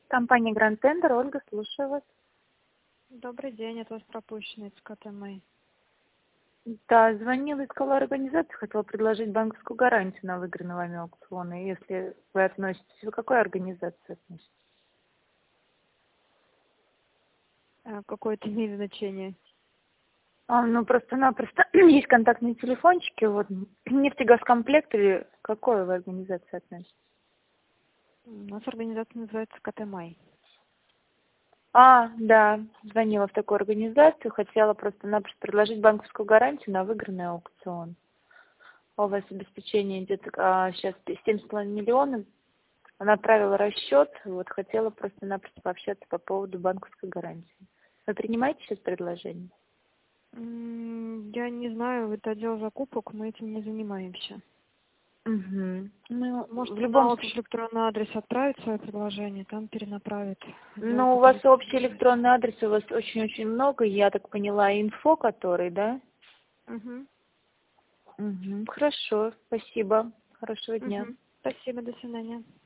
Компания Grand Tender, Ольга, слушаю вас. Добрый день, это у вас пропущенный ЦКТ Мэй. Да, звонила, искала организацию, хотела предложить банковскую гарантию на выигранные вами аукционы. Если вы относитесь, вы к какой организации относитесь? Какое это имеет значение? Ну, просто-напросто есть контактные телефончики, вот, нефтегазкомплект или к какой вы организации относитесь? У нас организация называется ЦКТ Мэй. Да, звонила в такую организацию, хотела просто-напросто предложить банковскую гарантию на выигранный аукцион. У вас обеспечение идет сейчас 7,5 миллионов. Она отправила расчет, вот хотела просто-напросто пообщаться по поводу банковской гарантии. Вы принимаете сейчас предложение? Я не знаю, это отдел закупок, мы этим не занимаемся. Угу. Ну, Может, в на любом общий случае. электронный адрес отправить свое предложение, там перенаправит. Отдел Ну, у по вас политике. общий электронный адрес, у вас очень-очень много, я так поняла, инфо который, да? Угу. Угу. Хорошо, спасибо. Хорошего дня. Угу. Спасибо, до свидания.